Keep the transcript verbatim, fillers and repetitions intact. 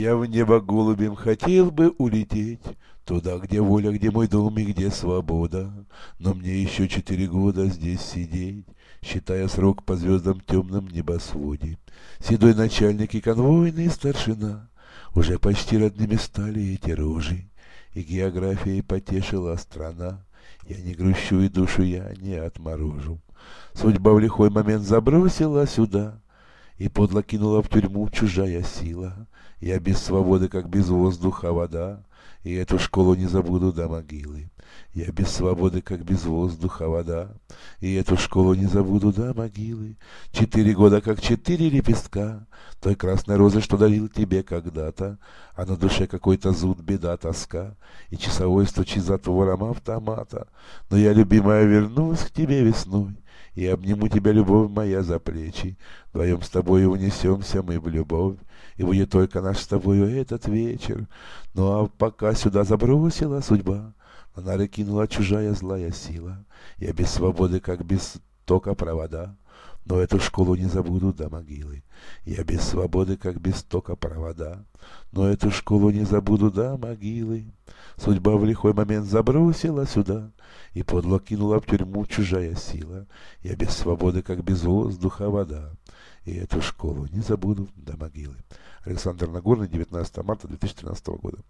Я в небо голубем хотел бы улететь, туда, где воля, где мой дом и где свобода. Но мне еще четыре года здесь сидеть, считая срок по звездам темном небосводе. Седой начальник и конвойный старшина уже почти родными стали эти рожи, и географией потешила страна. Я не грущу и душу я не отморожу. Судьба в лихой момент забросила сюда и подло кинула в тюрьму чужая сила. Я без свободы, как без воздуха вода, и эту школу не забуду до могилы. Я без свободы, как без воздуха вода, и эту школу не забуду до могилы. Четыре года, как четыре лепестка той красной розы, что дарил тебе когда-то, а на душе какой-то зуд, беда, тоска, и часовой стучит затвором автомата. Но я, любимая, вернусь к тебе весной и обниму тебя, любовь моя, за плечи. Вдвоем с тобою унесемся мы в любовь, и будет только наш с тобою этот вечер. Ну а пока сюда забросила судьба, на нары кинула чужая злая сила. Я без свободы, как без тока провода, но эту школу не забуду до могилы. Я без свободы, как без тока провода, но эту школу не забуду до могилы. Судьба в лихой момент забросила сюда и подло кинула в тюрьму чужая сила. Я без свободы, как без воздуха вода, и эту школу не забуду до могилы. Александр Нагорный, девятнадцатое марта две тысячи тринадцатого года.